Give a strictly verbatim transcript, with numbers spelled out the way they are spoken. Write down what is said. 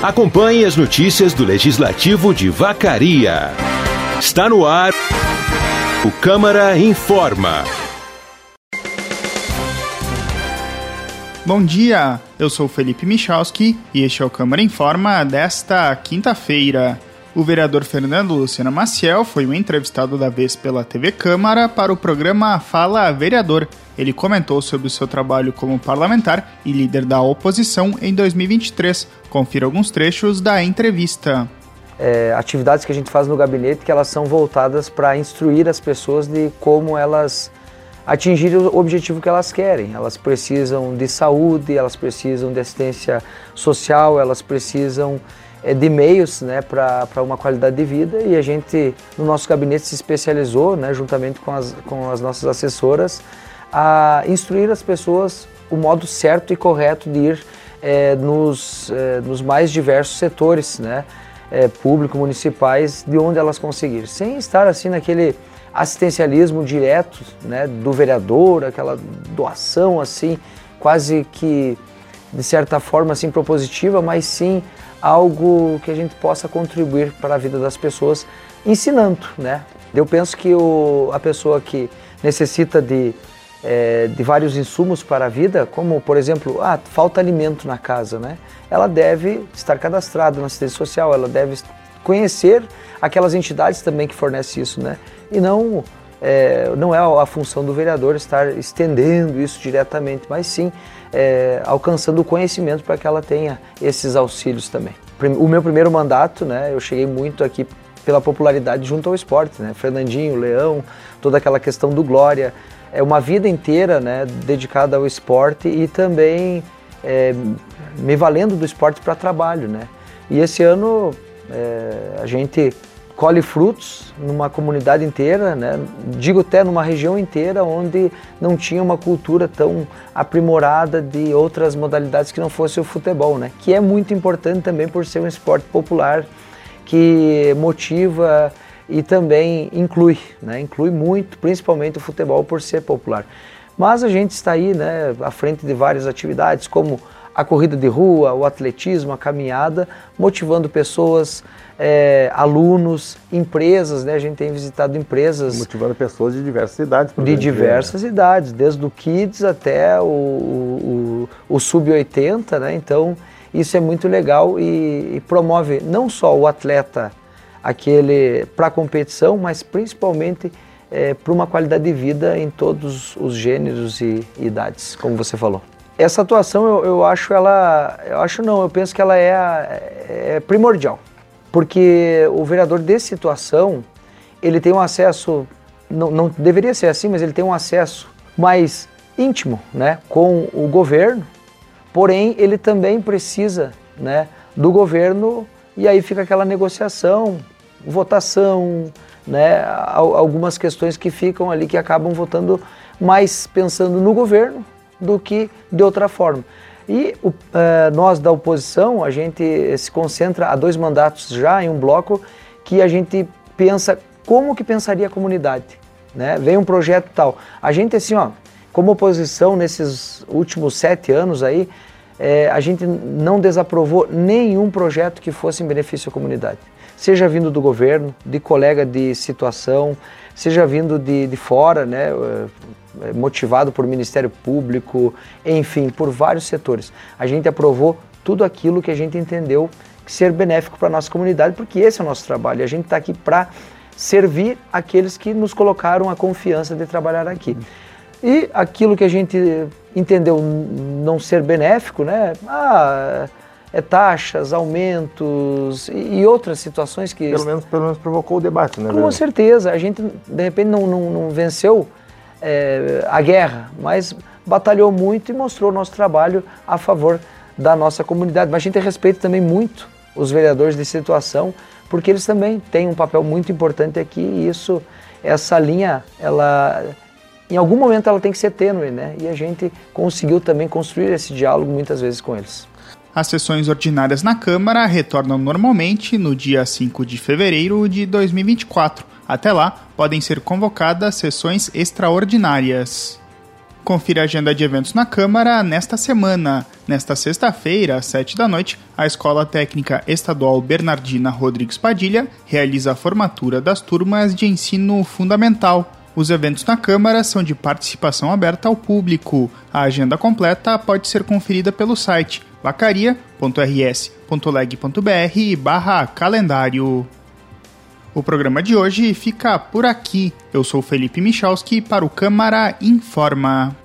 Acompanhe as notícias do Legislativo de Vacaria. Está no ar o Câmara Informa. Bom dia, eu sou Felipe Michalski e este é o Câmara Informa desta quinta-feira. O vereador Fernando Luciano Maciel foi o entrevistado da vez pela T V Câmara para o programa Fala Vereador. Ele comentou sobre o seu trabalho como parlamentar e líder da oposição em dois mil e vinte e três. Confira alguns trechos da entrevista. É, atividades que a gente faz no gabinete que elas são voltadas para instruir as pessoas de como elas atingirem o objetivo que elas querem. Elas precisam de saúde, elas precisam de assistência social, elas precisam de meios, né, para uma qualidade de vida, e a gente, no nosso gabinete, se especializou, né, juntamente com as, com as nossas assessoras, a instruir as pessoas o modo certo e correto de ir é, nos, é, nos mais diversos setores, né, é, público, municipais, de onde elas conseguirem, sem estar assim naquele assistencialismo direto, né, do vereador, aquela doação assim, quase que de certa forma assim propositiva, mas sim algo que a gente possa contribuir para a vida das pessoas, ensinando, né? Eu penso que o, a pessoa que necessita de, é, de vários insumos para a vida, como, por exemplo, ah, falta alimento na casa, né? Ela deve estar cadastrada na assistência social, ela deve conhecer aquelas entidades também que fornecem isso, né? E não, é, não é a função do vereador estar estendendo isso diretamente, mas sim É, alcançando o conhecimento para que ela tenha esses auxílios também. O meu primeiro mandato, né, eu cheguei muito aqui pela popularidade junto ao esporte, né, Fernandinho, Leão, toda aquela questão do Glória, é uma vida inteira, né, dedicada ao esporte e também é, me valendo do esporte para trabalho, né. E esse ano é, a gente colhe frutos numa comunidade inteira, né? Digo até numa região inteira onde não tinha uma cultura tão aprimorada de outras modalidades que não fosse o futebol, né? Que é muito importante também por ser um esporte popular que motiva e também inclui, né? Inclui muito, principalmente o futebol por ser popular. Mas a gente está aí, né, à frente de várias atividades como a corrida de rua, o atletismo, a caminhada, motivando pessoas, é, alunos, empresas, né? A gente tem visitado empresas. Motivando pessoas de diversas idades. De diversas idades, desde o Kids até o, o, o sub oitenta, né? Então, isso é muito legal e, e promove não só o atleta aquele para a competição, mas principalmente é, para uma qualidade de vida em todos os gêneros e, e idades, como você falou. Essa atuação eu, eu acho ela, eu acho não, eu penso que ela é, é primordial, porque o vereador de situação, ele tem um acesso, não, não deveria ser assim, mas ele tem um acesso mais íntimo, né, com o governo, porém ele também precisa, né, do governo, e aí fica aquela negociação, votação, né, algumas questões que ficam ali que acabam votando mais pensando no governo do que de outra forma. E o, uh, nós da oposição, a gente se concentra há dois mandatos já em um bloco que a gente pensa como que pensaria a comunidade, né? Vem um projeto tal. A gente assim, ó, como oposição nesses últimos sete anos aí, é, a gente não desaprovou nenhum projeto que fosse em benefício à comunidade. Seja vindo do governo, de colega de situação, seja vindo de, de fora, né? Motivado por Ministério Público, enfim, por vários setores. A gente aprovou tudo aquilo que a gente entendeu que ser benéfico para a nossa comunidade, porque esse é o nosso trabalho. E a gente está aqui para servir aqueles que nos colocaram a confiança de trabalhar aqui. E aquilo que a gente entendeu não ser benéfico, né? Ah, é taxas, aumentos e, e outras situações que... Pelo menos, pelo menos provocou o debate, né? Com certeza. A gente, de repente, não, não, não venceu É, a guerra, mas batalhou muito e mostrou o nosso trabalho a favor da nossa comunidade. Mas a gente respeita também muito os vereadores de situação, porque eles também têm um papel muito importante aqui e isso, essa linha, ela, em algum momento ela tem que ser tênue, né? E a gente conseguiu também construir esse diálogo muitas vezes com eles. As sessões ordinárias na Câmara retornam normalmente no dia cinco de fevereiro de dois mil e vinte e quatro. Até lá, podem ser convocadas sessões extraordinárias. Confira a agenda de eventos na Câmara nesta semana. Nesta sexta-feira, às sete da noite, a Escola Técnica Estadual Bernardina Rodrigues Padilha realiza a formatura das turmas de ensino fundamental. Os eventos na Câmara são de participação aberta ao público. A agenda completa pode ser conferida pelo site vacaria ponto r s ponto leg ponto b r barra calendário. O programa de hoje fica por aqui. Eu sou Felipe Michalski para o Câmara Informa.